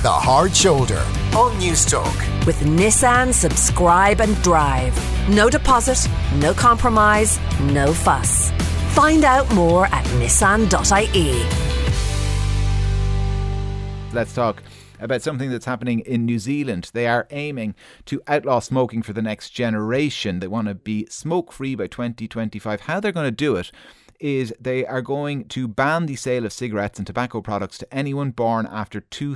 The Hard Shoulder on Newstalk. With Nissan Subscribe and Drive. No deposit, no compromise, no fuss. Find out more at nissan.ie. Let's talk about something that's happening in New Zealand. They are aiming to outlaw smoking for the next generation. They want to be smoke-free by 2025. How they're going to do it is they are going to ban the sale of cigarettes and tobacco products to anyone born after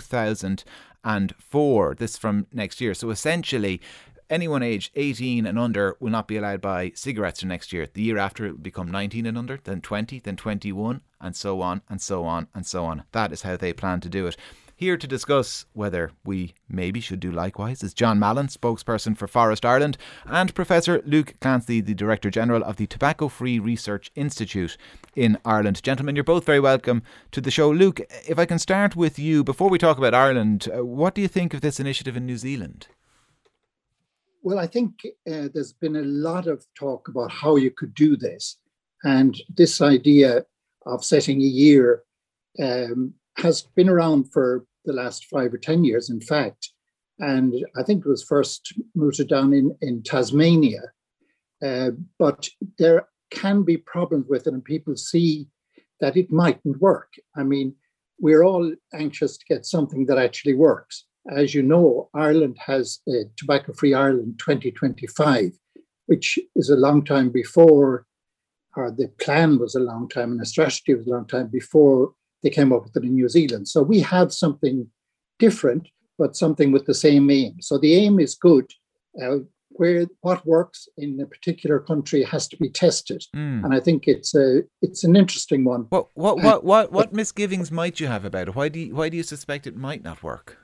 2004. This from next year. So essentially, anyone aged 18 and under will not be allowed to buy cigarettes for next year. The year after it will become 19 and under, then 20, then 21, and so on, and so on, and so on. That is how they plan to do it. Here to discuss whether we maybe should do likewise is John Mallon, spokesperson for Forest Ireland, and Professor Luke Clancy, the Director General of the Tobacco Free Research Institute in Ireland. Gentlemen, you're both very welcome to the show. Luke, if I can start with you, before we talk about Ireland, what do you think of this initiative in New Zealand? Well, I think there's been a lot of talk about how you could do this. And this idea of setting a year has been around for the last 5 or 10 years, in fact. And I think it was first mooted down in Tasmania. But there can be problems with it, and people see that it mightn't work. I mean, we're all anxious to get something that actually works. As you know, Ireland has Tobacco Free Ireland 2025, which is a long time before, or the plan was a long time, and the strategy was a long time before they came up with it in New Zealand. So we have something different, but something with the same aim. So the aim is good. What works in a particular country has to be tested, and I think it's an interesting one. What misgivings might you have about it? Why do you suspect it might not work?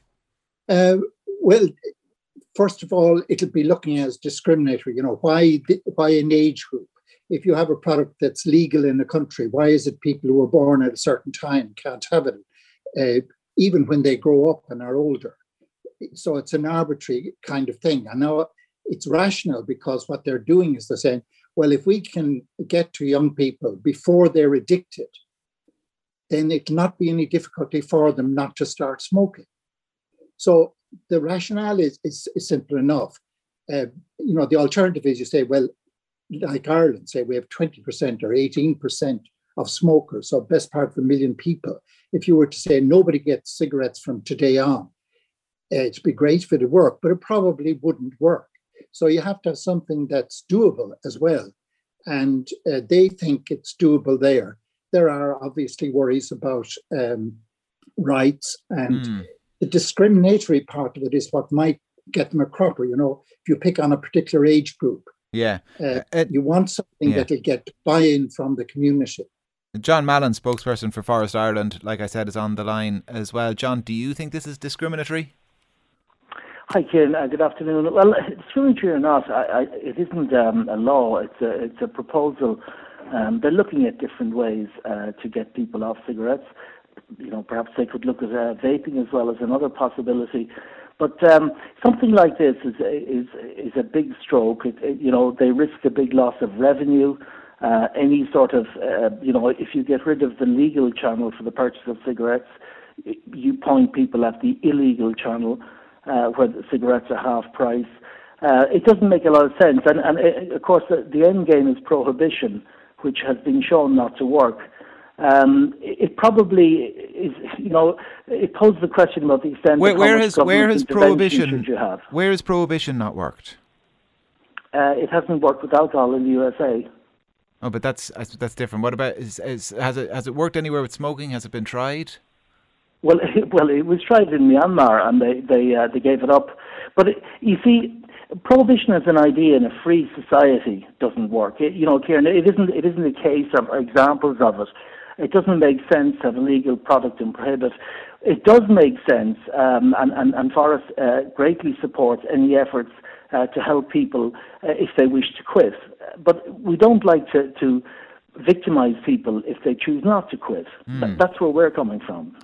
Well, first of all, it'll be looking as discriminatory. You know, why an age group? If you have a product that's legal in a country, why is it people who were born at a certain time can't have it, even when they grow up and are older? So it's an arbitrary kind of thing. I know it's rational because what they're doing is they're saying, well, if we can get to young people before they're addicted, then it'll not be any difficulty for them not to start smoking. So the rationale is simple enough. The alternative is you say, well, like Ireland, say we have 20% or 18% of smokers, so best part of 1 million people. If you were to say nobody gets cigarettes from today on, it'd be great if it would work, but it probably wouldn't work. So you have to have something that's doable as well. And they think it's doable there. There are obviously worries about rights, and the discriminatory part of it is what might get them a cropper. You know, if you pick on a particular age group, you want something that'll get buy-in from the community. John Mallon, spokesperson for Forest Ireland, like I said, is on the line as well. John, do you think this is discriminatory? Hi, Kieran. Good afternoon. Well, discriminatory or not, it isn't a law. It's a proposal. They're looking at different ways to get people off cigarettes. You know, perhaps they could look at vaping as well as another possibility. But something like this is a big stroke. They risk a big loss of revenue. Any sort of, if you get rid of the legal channel for the purchase of cigarettes, you point people at the illegal channel where the cigarettes are half price. It doesn't make a lot of sense. And of course, the end game is prohibition, which has been shown not to work. It probably is, it poses the question about the extent of how much government intervention should you have. Where has prohibition not worked? It hasn't worked with alcohol in the USA. Oh, but that's different. What about has it worked anywhere with smoking? Has it been tried? Well, it was tried in Myanmar, and they gave it up. But you see, prohibition as an idea in a free society doesn't work. Kieran, it isn't a case of examples of it. It doesn't make sense to have a legal product and prohibit. It does make sense, and Forest greatly supports any efforts to help people if they wish to quit. But we don't like to victimize people if they choose not to quit. That's where we're coming from.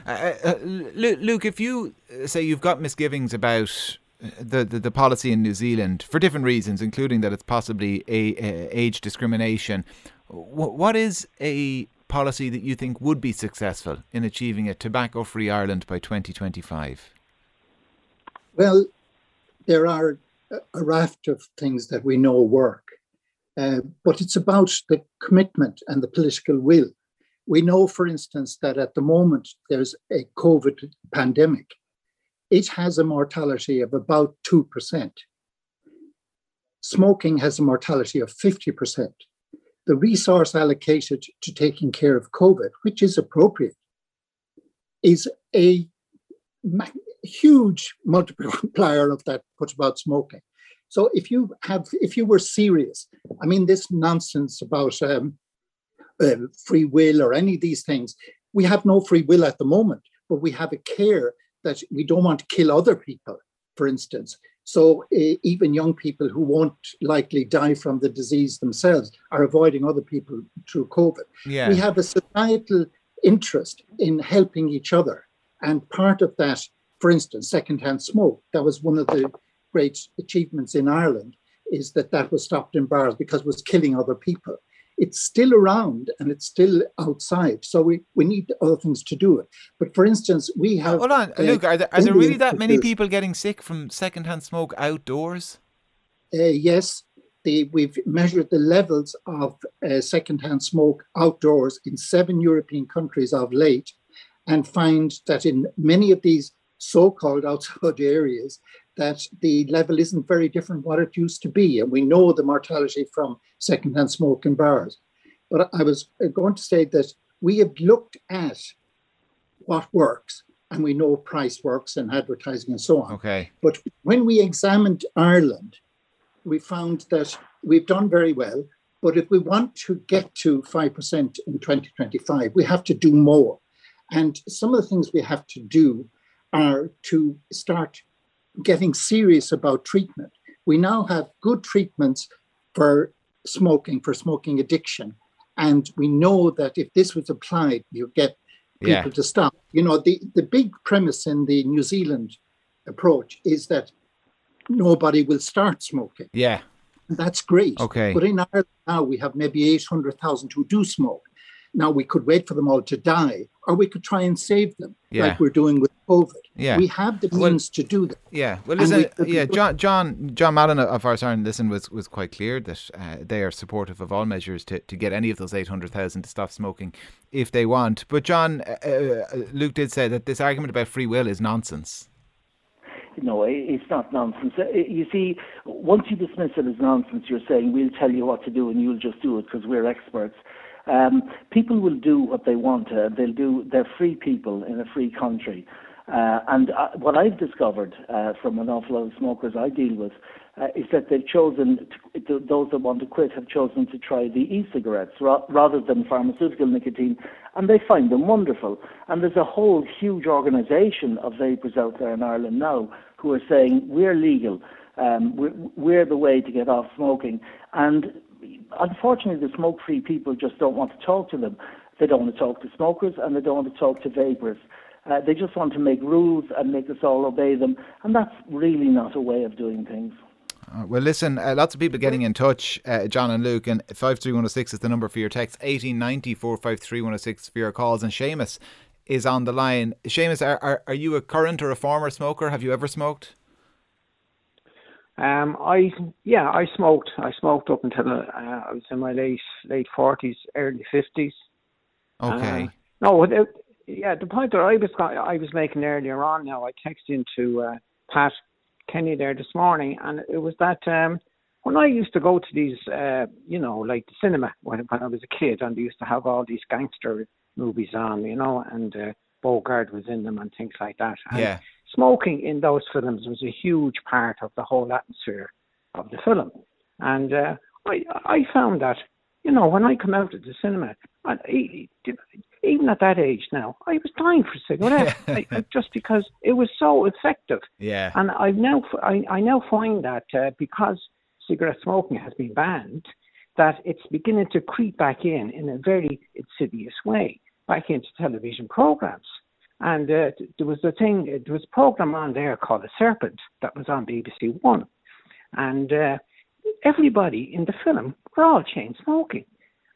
Luke, if you say you've got misgivings about the policy in New Zealand for different reasons, including that it's possibly age discrimination, what is a policy that you think would be successful in achieving a tobacco-free Ireland by 2025? Well, there are a raft of things that we know work, but it's about the commitment and the political will. We know, for instance, that at the moment there's a COVID pandemic. It has a mortality of about 2%. Smoking has a mortality of 50%. The resource allocated to taking care of COVID, which is appropriate, is a huge multiplier of that put about smoking. So if you were serious, I mean, this nonsense about free will or any of these things, we have no free will at the moment, but we have a care that we don't want to kill other people, for instance. So even young people who won't likely die from the disease themselves are avoiding other people through COVID. Yeah. We have a societal interest in helping each other. And part of that, for instance, secondhand smoke, that was one of the great achievements in Ireland, is that was stopped in bars because it was killing other people. It's still around and it's still outside. So we need other things to do it. But for instance, we have... Hold on, Luke, are there really that many people getting sick from secondhand smoke outdoors? Yes. We've measured the levels of secondhand smoke outdoors in 7 European countries of late, and find that in many of these so-called outside areas, that the level isn't very different what it used to be. And we know the mortality from secondhand smoke in bars. But I was going to say that we have looked at what works, and we know price works and advertising and so on. Okay. But when we examined Ireland, we found that we've done very well. But if we want to get to 5% in 2025, we have to do more. And some of the things we have to do are to start getting serious about treatment. We now have good treatments for smoking addiction. And we know that if this was applied, you get people to stop. You know, the big premise in the New Zealand approach is that nobody will start smoking. Yeah. And that's great. Okay. But in Ireland now, we have maybe 800,000 who do smoke. Now, we could wait for them all to die, or we could try and save them, like we're doing with COVID. Yeah. We have the means to do that. Yeah. Well, listen, John Mallon of Irish Ireland Listen was quite clear that they are supportive of all measures to get any of those 800,000 to stop smoking if they want. But John, Luke did say that this argument about free will is nonsense. No, it's not nonsense. You see, once you dismiss it as nonsense, you're saying we'll tell you what to do and you'll just do it because we're experts. People will do what they want. They're free people in a free country. And what I've discovered from an awful lot of smokers I deal with is that they've chosen, those that want to quit have chosen to try the e-cigarettes rather than pharmaceutical nicotine, and they find them wonderful. And there's a whole huge organisation of vapers out there in Ireland now who are saying we're legal, we're the way to get off smoking. And unfortunately, the smoke-free people just don't want to talk to them. They don't want to talk to smokers, and they don't want to talk to vapers. They just want to make rules and make us all obey them, and that's really not a way of doing things. Well, listen, lots of people getting in touch, John and Luke, and 53106 is the number for your text, 1890 453 106 for your calls, and Seamus is on the line. Seamus, are you a current or a former smoker? Have you ever smoked? I smoked. I smoked up until I was in my late 40s, early 50s. Okay. The point that I was making earlier on now, I texted into Pat Kenny there this morning, and it was that when I used to go to these, like the cinema when I was a kid, and they used to have all these gangster movies on, and Bogart was in them and things like that. And smoking in those films was a huge part of the whole atmosphere of the film. And I found that, when I come out of the cinema, even at that age now, I was dying for cigarettes just because it was so effective. Yeah. And I now find that because cigarette smoking has been banned, that it's beginning to creep back in a very insidious way, back into television programs. And there was a program on there called The Serpent that was on BBC One. And everybody in the film were all chain smoking.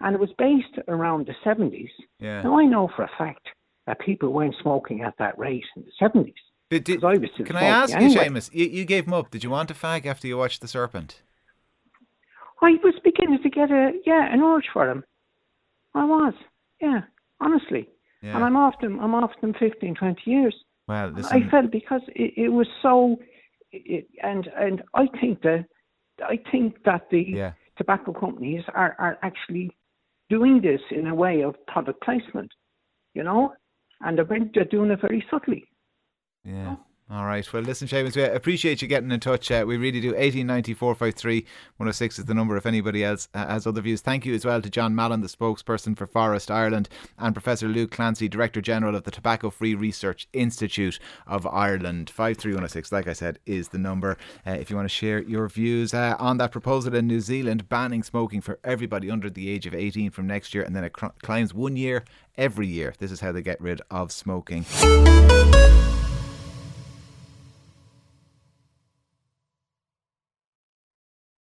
And it was based around the 70s. Yeah. Now, I know for a fact that people weren't smoking at that rate in the 70s. Can I ask you, Seamus, you gave him up. Did you want a fag after you watched The Serpent? I was beginning to get an urge for them. I was, honestly. Yeah. And I'm off them 15, 20 years. Well, listen. I felt because it was so, and I think that the tobacco companies are actually doing this in a way of product placement, you know, and they're doing it very subtly. Yeah. All right. Well, listen, Seamus, we appreciate you getting in touch. We really do. 1890 453 106 is the number if anybody else has other views. Thank you as well to John Mallon, the spokesperson for Forest Ireland, and Professor Luke Clancy, Director General of the Tobacco Free Research Institute of Ireland. 53106, like I said, is the number if you want to share your views on that proposal in New Zealand, banning smoking for everybody under the age of 18 from next year, and then it climbs 1 year every year. This is how they get rid of smoking.